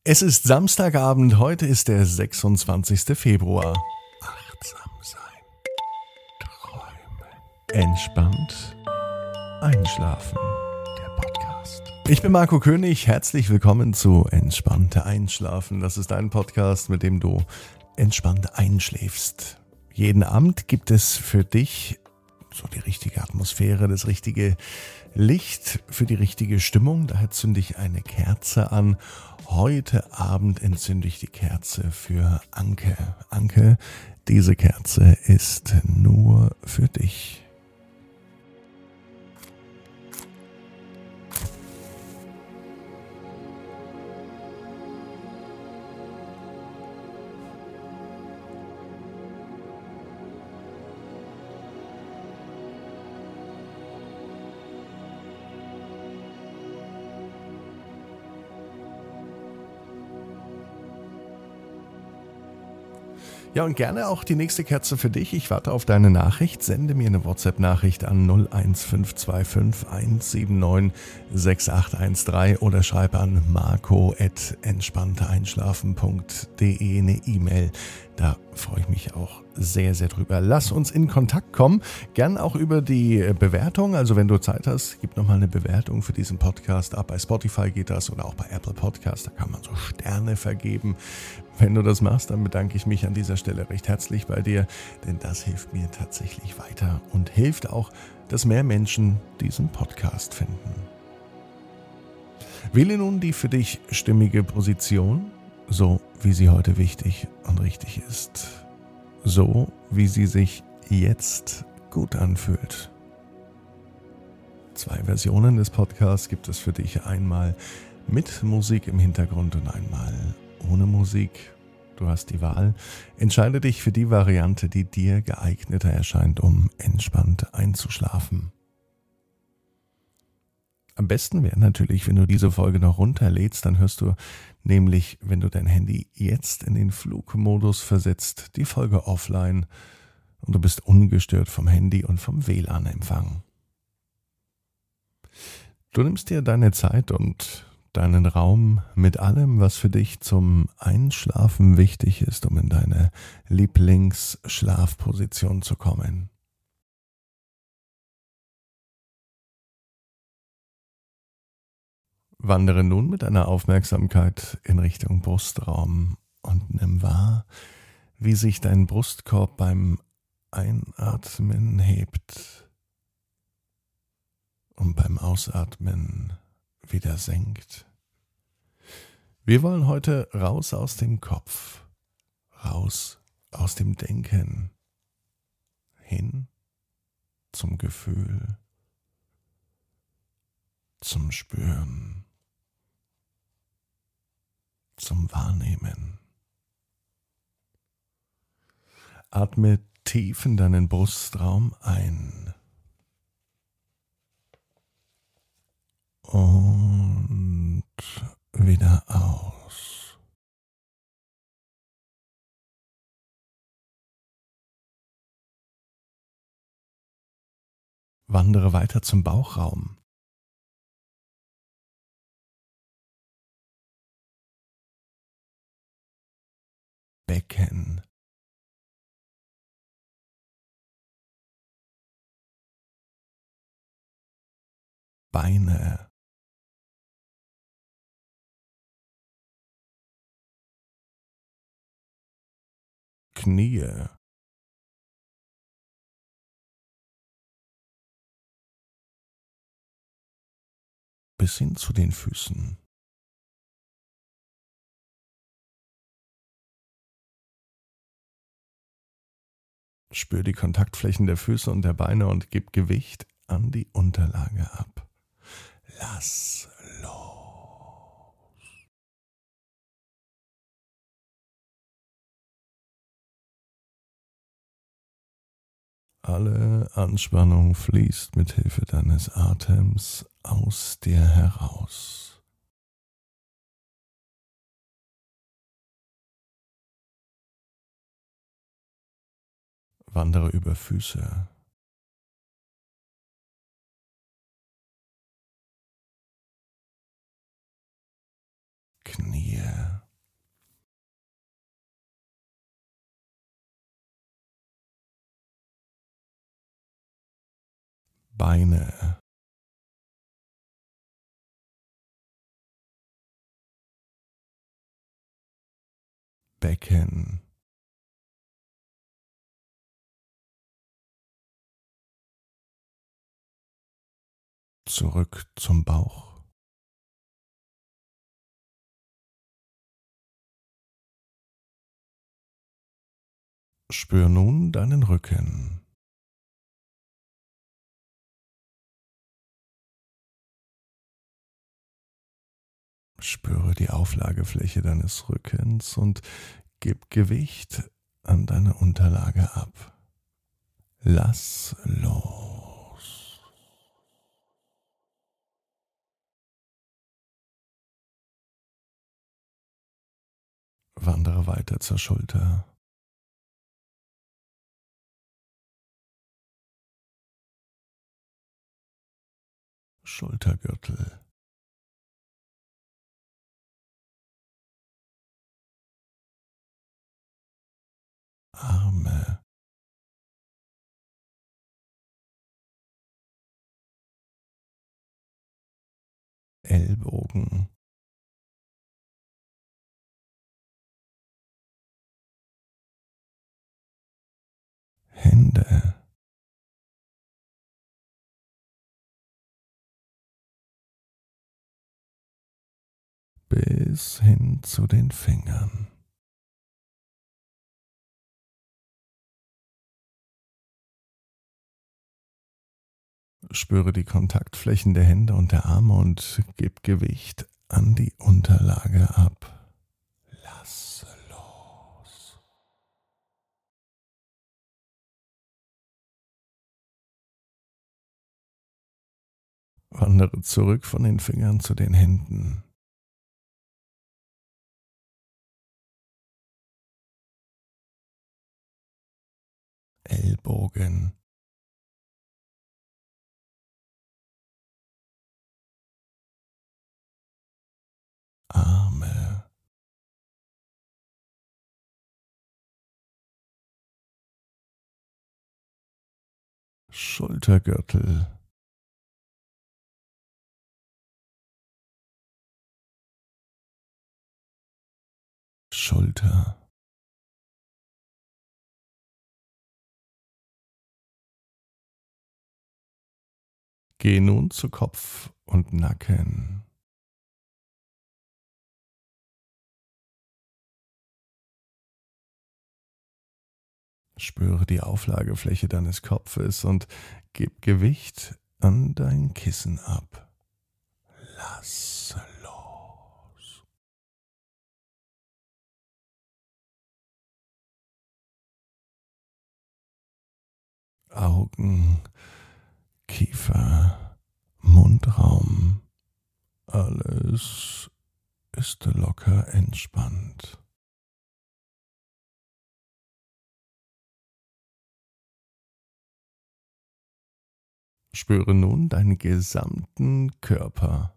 Es ist Samstagabend, heute ist der 26. Februar. Achtsam sein, träumen, entspannt einschlafen. Der Podcast. Ich bin Marco König, herzlich willkommen zu Entspannte Einschlafen. Das ist ein Podcast, mit dem du entspannt einschläfst. Jeden Abend gibt es für dich so die richtige Atmosphäre, das richtige Licht für die richtige Stimmung. Daher zünde ich eine Kerze an. Heute Abend entzünde ich die Kerze für Anke. Anke, diese Kerze ist nur für dich. Ja, und gerne auch die nächste Kerze für dich. Ich warte auf deine Nachricht. Sende mir eine WhatsApp-Nachricht an 01525 179 6813 oder schreibe an marco@entspannteeinschlafen.de eine E-Mail. Da freue ich mich auch sehr, sehr drüber. Lass uns in Kontakt kommen. Gern auch über die Bewertung. Also wenn du Zeit hast, gib nochmal eine Bewertung für diesen Podcast ab. Bei Spotify geht das oder auch bei Apple Podcast. Da kann man so Sterne vergeben. Wenn du das machst, dann bedanke ich mich an dieser Stelle recht herzlich bei dir, denn das hilft mir tatsächlich weiter und hilft auch, dass mehr Menschen diesen Podcast finden. Wähle nun die für dich stimmige Position, so wie sie heute wichtig und richtig ist. So wie sie sich jetzt gut anfühlt. 2 Versionen des Podcasts gibt es für dich. Einmal mit Musik im Hintergrund und einmal ohne Musik. Du hast die Wahl. Entscheide dich für die Variante, die dir geeigneter erscheint, um entspannt einzuschlafen. Am besten wäre natürlich, wenn du diese Folge noch runterlädst, dann hörst du nämlich, wenn du dein Handy jetzt in den Flugmodus versetzt, die Folge offline und du bist ungestört vom Handy und vom WLAN-Empfang. Du nimmst dir deine Zeit und deinen Raum mit allem, was für dich zum Einschlafen wichtig ist, um in deine Lieblingsschlafposition zu kommen. Wandere nun mit deiner Aufmerksamkeit in Richtung Brustraum und nimm wahr, wie sich dein Brustkorb beim Einatmen hebt und beim Ausatmen wieder senkt. Wir wollen heute raus aus dem Kopf, raus aus dem Denken, hin zum Gefühl, zum Spüren, zum Wahrnehmen. Atme tief in deinen Brustraum ein und wieder aus. Wandere weiter zum Bauchraum. Becken. Beine. Knie. Bis hin zu den Füßen. Spür die Kontaktflächen der Füße und der Beine und gib Gewicht an die Unterlage ab. Lass los. Alle Anspannung fließt mit Hilfe deines Atems aus dir heraus. Wandere über Füße. Knie. Beine, Becken, zurück zum Bauch. Spür nun deinen Rücken. Spüre die Auflagefläche deines Rückens und gib Gewicht an deine Unterlage ab. Lass los. Wandere weiter zur Schulter. Schultergürtel, Arme, Ellbogen, Hände, bis hin zu den Fingern. Spüre die Kontaktflächen der Hände und der Arme und gib Gewicht an die Unterlage ab. Lass los. Wandere zurück von den Fingern zu den Händen. Ellbogen, Arme, Schultergürtel, Schulter, geh nun zu Kopf und Nacken. Spüre die Auflagefläche deines Kopfes und gib Gewicht an dein Kissen ab. Lass los. Augen, Kiefer, Mundraum, alles ist locker entspannt. Spüre nun deinen gesamten Körper.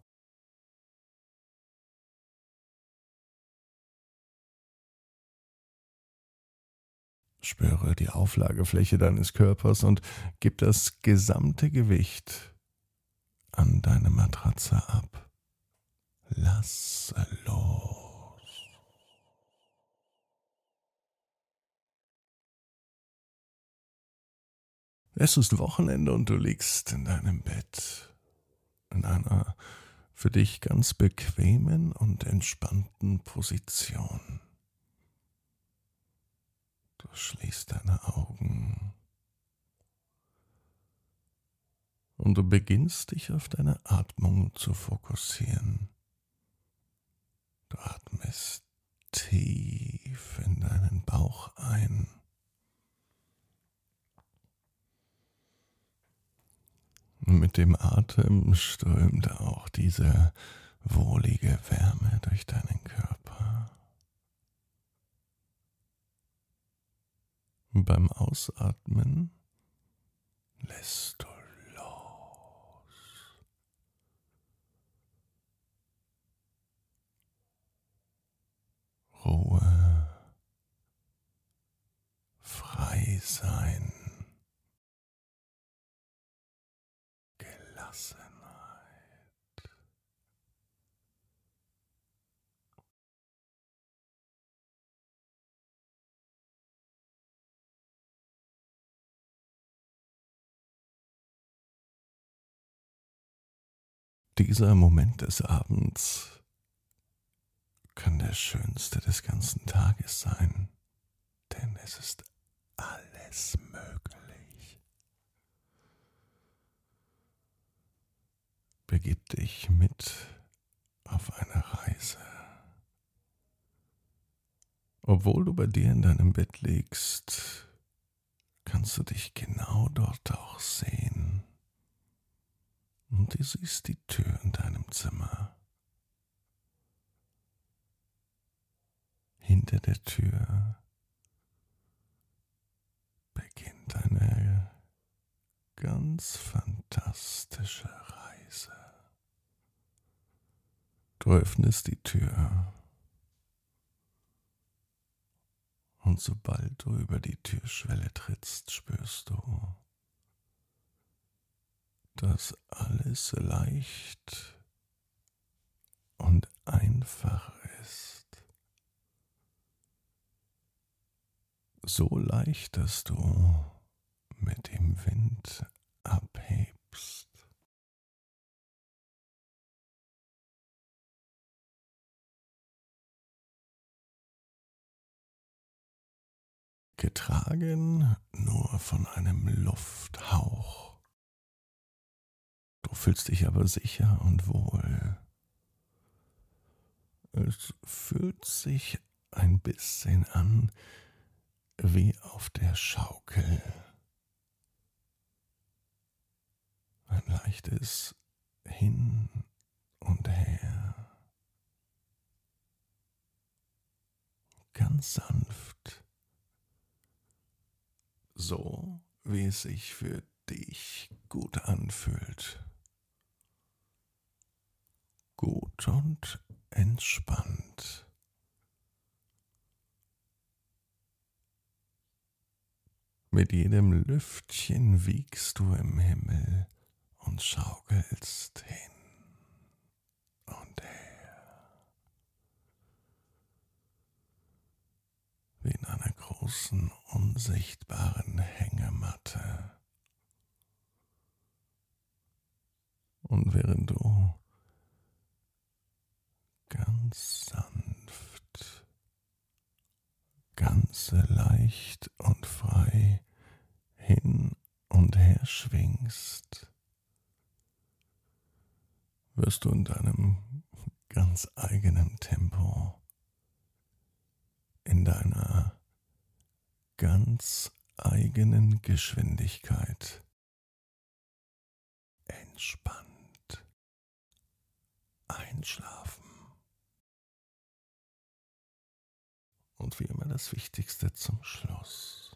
Spüre die Auflagefläche deines Körpers und gib das gesamte Gewicht an deine Matratze ab. Lass los. Es ist Wochenende und du liegst in deinem Bett in einer für dich ganz bequemen und entspannten Position. Du schließt deine Augen und du beginnst dich auf deine Atmung zu fokussieren. Du atmest tief in deinen Bauch ein. Mit dem Atem strömt auch diese wohlige Wärme durch deinen Körper. Beim Ausatmen lässt du los. Ruhe, frei sein. Gelassenheit. Dieser Moment des Abends kann der schönste des ganzen Tages sein, denn es ist alles möglich. Begib dich mit auf eine Reise. Obwohl du bei dir in deinem Bett liegst, kannst du dich genau dort auch sehen. Und du siehst die Tür in deinem Zimmer. Hinter der Tür beginnt eine ganz fantastische Reise. Du öffnest die Tür und sobald du über die Türschwelle trittst, spürst du, dass alles leicht und einfach ist. So leicht, dass du mit dem Wind abhebst. Getragen nur von einem Lufthauch. Du fühlst dich aber sicher und wohl. Es fühlt sich ein bisschen an wie auf der Schaukel. Ein leichtes Hin und Her. Ganz sanft. So wie es sich für dich gut anfühlt. Gut und entspannt. Mit jedem Lüftchen wiegst du im Himmel und schaukelst hin und her. Wie in einer großen, unsichtbaren Hängematte. Und während du ganz sanft, ganz leicht und frei hin und her schwingst, wirst du in deinem ganz eigenen Tempo, in deiner ganz eigenen Geschwindigkeit entspannt einschlafen. Und wie immer das Wichtigste zum Schluss.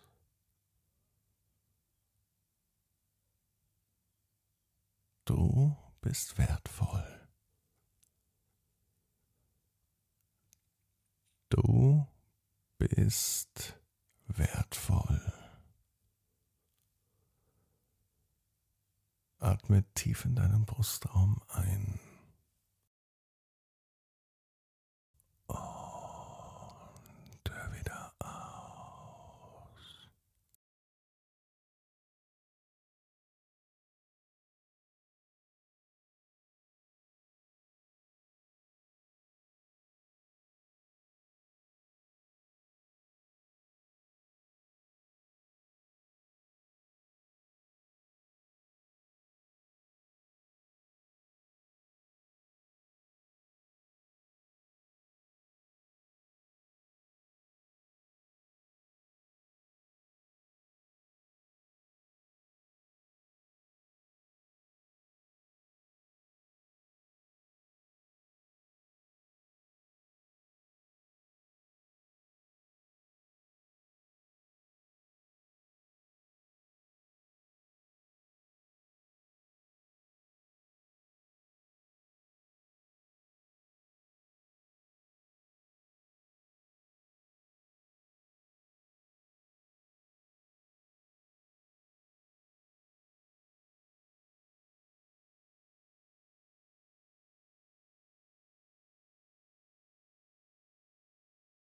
Du bist wertvoll. Du bist wertvoll. Atme tief in deinen Brustraum ein